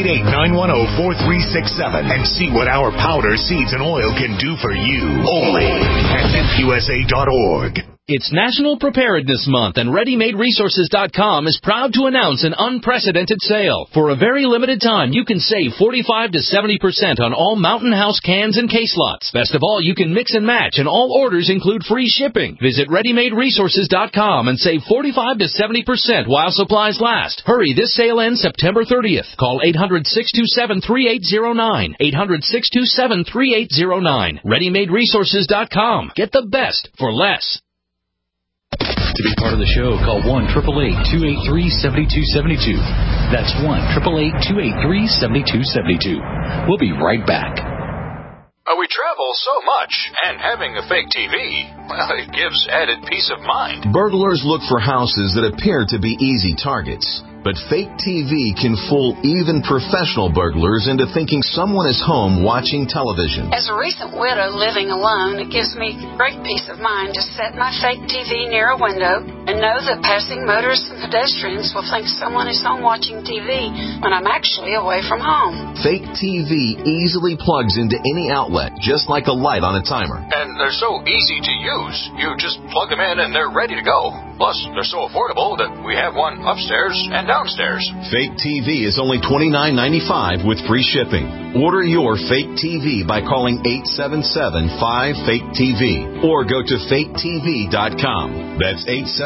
888-910-4367 and see what our powder, seeds, and oil can do for you. Only at HempUSA.org. It's National Preparedness Month, and ReadyMadeResources.com is proud to announce an unprecedented sale. For a very limited time, you can save 45 to 70% on all Mountain House cans and case lots. Best of all, you can mix and match, and all orders include free shipping. Visit ReadyMadeResources.com and save 45 to 70% while supplies last. Hurry, this sale ends September 30th. Call 800-627-3809. 800-627-3809. ReadyMadeResources.com. Get the best for less. To be part of the show, call 1-888-283-7272. That's 1-888-283-7272. We'll be right back. We travel so much, and having a fake TV, well, it gives added peace of mind. Burglars look for houses that appear to be easy targets. But fake TV can fool even professional burglars into thinking someone is home watching television. As a recent widow living alone, it gives me great peace of mind to set my fake TV near a window and know that passing motorists and pedestrians will think someone is home watching TV when I'm actually away from home. Fake TV easily plugs into any outlet, just like a light on a timer. And they're so easy to use. You just plug them in and they're ready to go. Plus, they're so affordable that we have one upstairs and downstairs. Fake TV is only $29.95 with free shipping. Order your fake TV by calling 877-5FAKE-TV or go to faketv.com. That's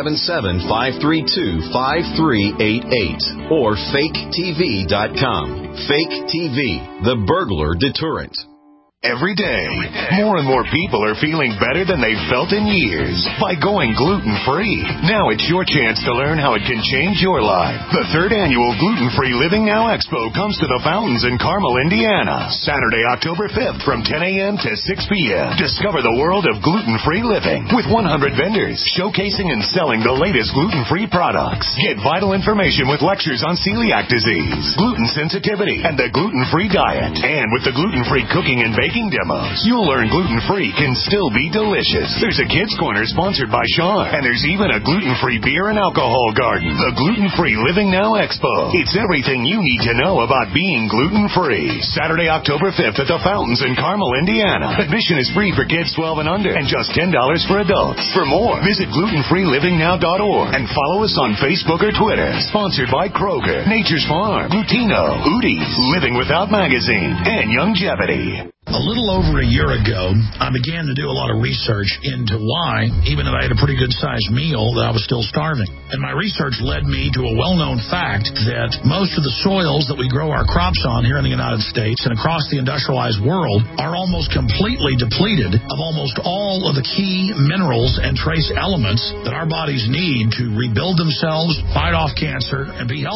877-532-5388 or faketv.com. Fake TV, the burglar deterrent. Every day, more and more people are feeling better than they've felt in years by going gluten-free. Now it's your chance to learn how it can change your life. The 3rd annual Gluten-Free Living Now Expo comes to the Fountains in Carmel, Indiana, Saturday, October 5th from 10 a.m. to 6 p.m. Discover the world of gluten-free living with 100 vendors showcasing and selling the latest gluten-free products. Get vital information with lectures on celiac disease, gluten sensitivity, and the gluten-free diet. And with the gluten-free cooking and baking demos, you'll learn gluten-free can still be delicious. There's a kids' corner sponsored by Sean, and there's even a gluten-free beer and alcohol garden. The Gluten-Free Living Now Expo. It's everything you need to know about being gluten-free. Saturday, October 5th at the Fountains in Carmel, Indiana. Admission is free for kids 12 and under, and just $10 for adults. For more, visit glutenfreelivingnow.org and follow us on Facebook or Twitter. Sponsored by Kroger, Nature's Farm, Glutino, Udi's, Living Without Magazine, and Youngevity. A little over a year ago, I began to do a lot of research into why, even if I had a pretty good-sized meal, that I was still starving. And my research led me to a well-known fact that most of the soils that we grow our crops on here in the United States and across the industrialized world are almost completely depleted of almost all of the key minerals and trace elements that our bodies need to rebuild themselves, fight off cancer, and be healthy.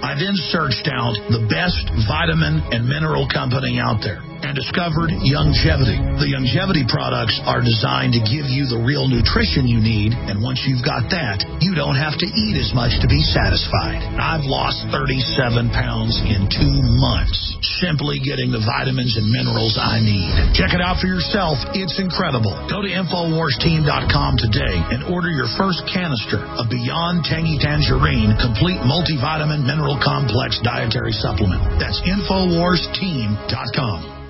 I then searched out the best vitamin and mineral company out there and discovered Youngevity. The Youngevity products are designed to give you the real nutrition you need, and once you've got that, you don't have to eat as much to be satisfied. I've lost 37 pounds in 2 months, simply getting the vitamins and minerals I need. Check it out for yourself. It's incredible. Go to InfoWarsTeam.com today and order your first canister of Beyond Tangy Tangerine Complete Multivitamin Mineral Complex Dietary Supplement. That's InfoWarsTeam.com.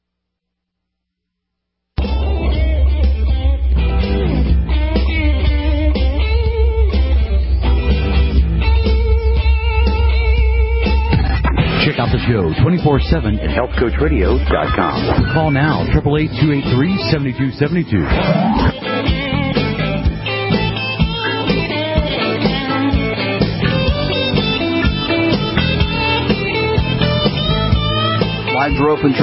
Check out the show 24/7 at HealthCoachRadio.com. Call now, 888-283-7272. Lines are open,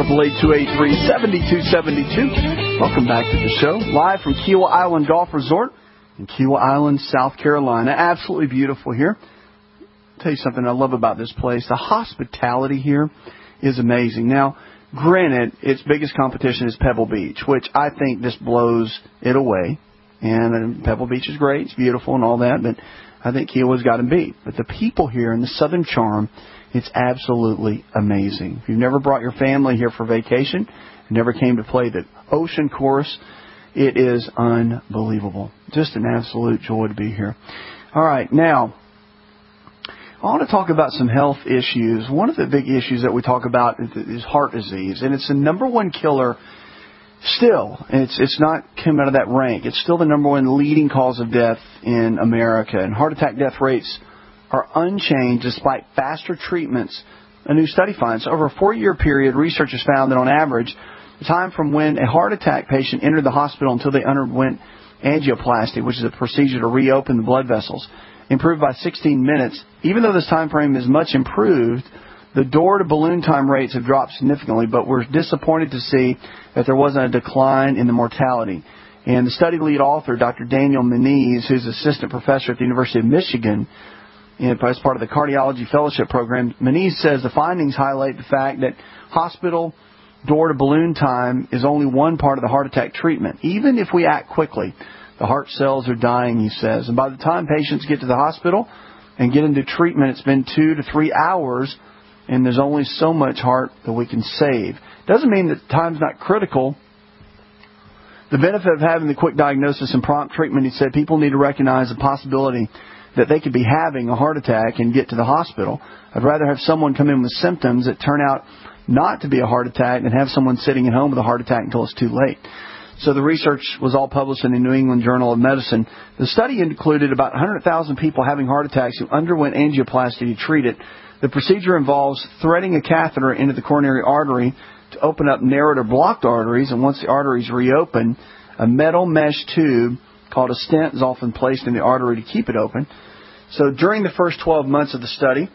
888-283-7272. Welcome back to the show. Live from Kiawah Island Golf Resort in Kiawah Island, South Carolina. Absolutely beautiful here. I'll tell you something I love about this place. The hospitality here is amazing. Now, granted, its biggest competition is Pebble Beach, which I think just blows it away. And Pebble Beach is great. It's beautiful and all that, but I think Kiawah's got them beat. But the people here and the Southern charm, it's absolutely amazing. If you've never brought your family here for vacation, never came to play the ocean course, it is unbelievable. Just an absolute joy to be here. All right, now, I want to talk about some health issues. One of the big issues that we talk about is heart disease, and it's the number one killer still. It's not come out of that rank. It's still the number one leading cause of death in America, and heart attack death rates are unchanged despite faster treatments. A new study finds over a 4-year period, researchers found that on average, the time from when a heart attack patient entered the hospital until they underwent angioplasty, which is a procedure to reopen the blood vessels, improved by 16 minutes. Even though this time frame is much improved, the door-to-balloon time rates have dropped significantly, but we're disappointed to see that there wasn't a decline in the mortality. And the study lead author, Dr. Daniel Menez, who's assistant professor at the University of Michigan, and as part of the Cardiology Fellowship Program, Menez says the findings highlight the fact that hospital door-to-balloon time is only one part of the heart attack treatment. Even if we act quickly, the heart cells are dying, he says. And by the time patients get to the hospital and get into treatment, it's been 2 to 3 hours, and there's only so much heart that we can save. Doesn't mean that time's not critical. The benefit of having the quick diagnosis and prompt treatment, he said, people need to recognize the possibility that they could be having a heart attack and get to the hospital. I'd rather have someone come in with symptoms that turn out not to be a heart attack than have someone sitting at home with a heart attack until it's too late. So the research was all published in the New England Journal of Medicine. The study included about 100,000 people having heart attacks who underwent angioplasty to treat it. The procedure involves threading a catheter into the coronary artery to open up narrowed or blocked arteries, and once the arteries reopen, a metal mesh tube called a stent is often placed in the artery to keep it open. So during the first 12 months of the study,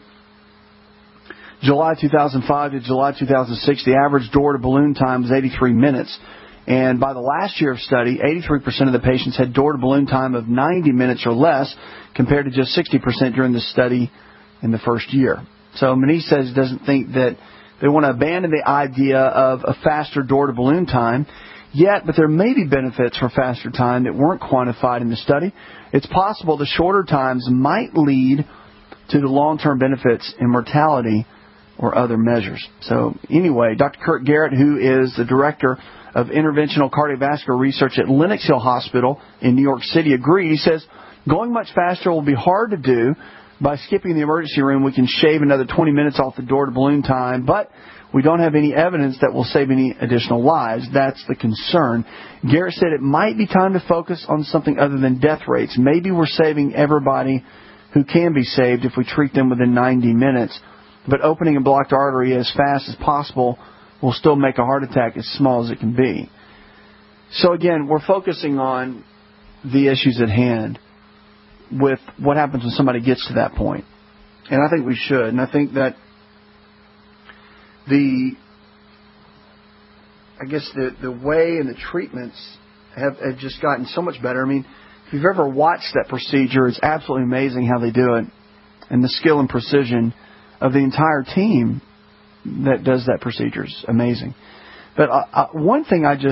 July 2005 to July 2006, the average door-to-balloon time was 83 minutes. And by the last year of study, 83% of the patients had door-to-balloon time of 90 minutes or less, compared to just 60% during the study in the first year. So Menez says he doesn't think that they want to abandon the idea of a faster door-to-balloon time yet, but there may be benefits for faster time that weren't quantified in the study. It's possible the shorter times might lead to the long-term benefits in mortality or other measures. So anyway, Dr. Kurt Garrett, who is the director of interventional cardiovascular research at Lenox Hill Hospital in New York City, agreed. He says, going much faster will be hard to do. By skipping the emergency room, we can shave another 20 minutes off the door-to-balloon time, but we don't have any evidence that will save any additional lives. That's the concern. Garrett said it might be time to focus on something other than death rates. Maybe we're saving everybody who can be saved if we treat them within 90 minutes, but opening a blocked artery as fast as possible will still make a heart attack as small as it can be. So again, we're focusing on the issues at hand with what happens when somebody gets to that point. And I think we should. And I think that the way and the treatments have just gotten so much better. I mean, if you've ever watched that procedure, it's absolutely amazing how they do it. And the skill and precision of the entire team that does that procedure. It's amazing. But one thing it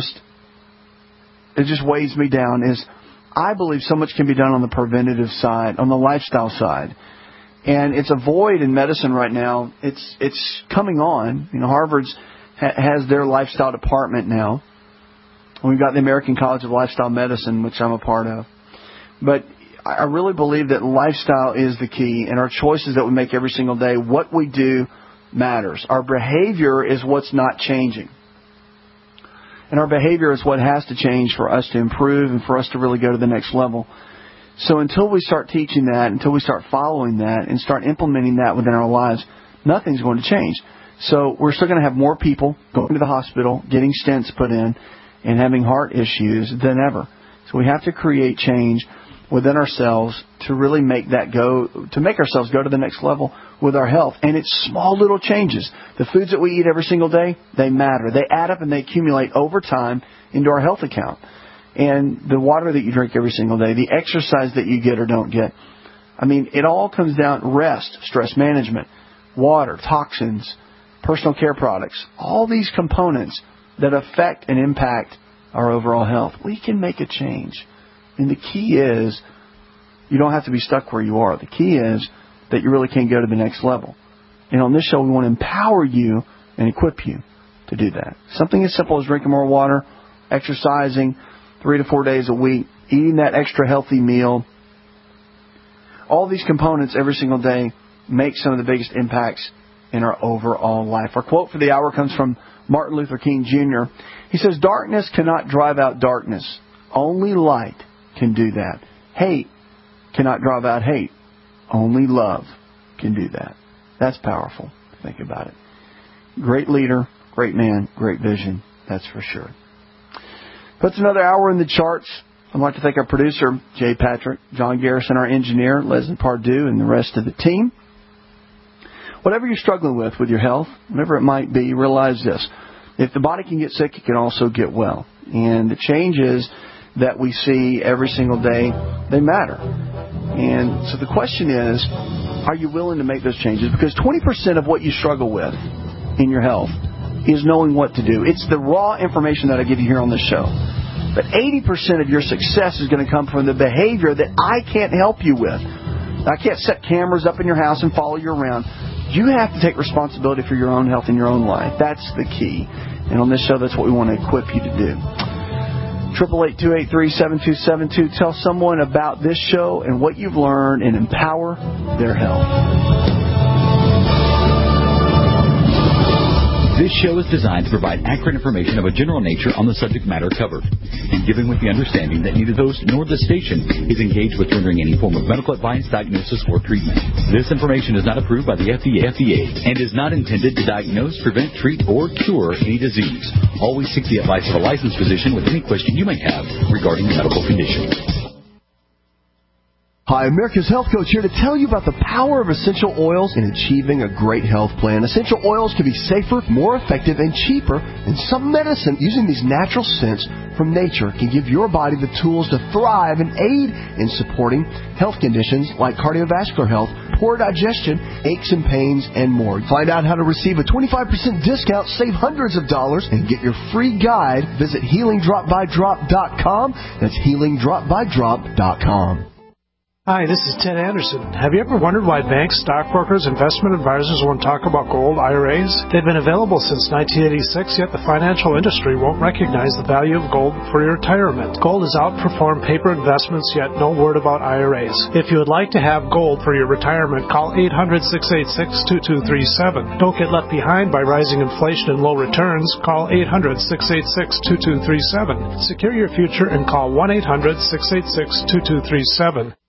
just weighs me down is I believe so much can be done on the preventative side, on the lifestyle side. And it's a void in medicine right now. It's coming on. Harvard's has their lifestyle department now. We've got the American College of Lifestyle Medicine, which I'm a part of. But I really believe that lifestyle is the key, and our choices that we make every single day, what we do matters. Our behavior is what's not changing. And our behavior is what has to change for us to improve and for us to really go to the next level. So until we start teaching that, until we start following that and start implementing that within our lives, nothing's going to change. So we're still going to have more people going to the hospital, getting stents put in, and having heart issues than ever. So we have to create change within ourselves to really make ourselves go to the next level with our health. And it's small little changes. The foods that we eat every single day, they matter. They add up and they accumulate over time into our health account. And the water that you drink every single day, the exercise that you get or don't get. I mean, it all comes down to rest, stress management, water, toxins, personal care products, all these components that affect and impact our overall health. We can make a change. And the key is you don't have to be stuck where you are. The key is that you really can go to the next level. And on this show, we want to empower you and equip you to do that. Something as simple as drinking more water, exercising 3 to 4 days a week, eating that extra healthy meal. All these components every single day make some of the biggest impacts in our overall life. Our quote for the hour comes from Martin Luther King Jr. He says, "Darkness cannot drive out darkness. Only light can do that. Hate cannot drive out hate. Only love can do that." That's powerful. Think about it. Great leader, great man, great vision. That's for sure. Puts another hour in the charts. I'd like to thank our producer, Jay Patrick, John Garrison, our engineer, Leslie Pardue, and the rest of the team. Whatever you're struggling with your health, whatever it might be, realize this. If the body can get sick, it can also get well. And the changes that we see every single day, they matter. And so the question is, are you willing to make those changes? Because 20% of what you struggle with in your health is knowing what to do. It's the raw information that I give you here on this show. But 80% of your success is going to come from the behavior that I can't help you with. I can't set cameras up in your house and follow you around. You have to take responsibility for your own health in your own life. That's the key. And on this show, that's what we want to equip you to do. 888-283-7272. Tell someone about this show and what you've learned and empower their health. This show is designed to provide accurate information of a general nature on the subject matter covered, and given with the understanding that neither the host nor the station is engaged with rendering any form of medical advice, diagnosis, or treatment. This information is not approved by the FDA and is not intended to diagnose, prevent, treat, or cure any disease. Always seek the advice of a licensed physician with any question you may have regarding your medical condition. Hi, America's Health Coach here to tell you about the power of essential oils in achieving a great health plan. Essential oils can be safer, more effective, and cheaper than some medicine. Using these natural scents from nature can give your body the tools to thrive and aid in supporting health conditions like cardiovascular health, poor digestion, aches and pains, and more. Find out how to receive a 25% discount, save hundreds of dollars, and get your free guide. Visit HealingDropByDrop.com. That's HealingDropByDrop.com. Hi, this is Ted Anderson. Have you ever wondered why banks, stockbrokers, investment advisors won't talk about gold IRAs? They've been available since 1986, yet the financial industry won't recognize the value of gold for your retirement. Gold has outperformed paper investments, yet no word about IRAs. If you would like to have gold for your retirement, call 800-686-2237. Don't get left behind by rising inflation and low returns. Call 800-686-2237. Secure your future and call 1-800-686-2237.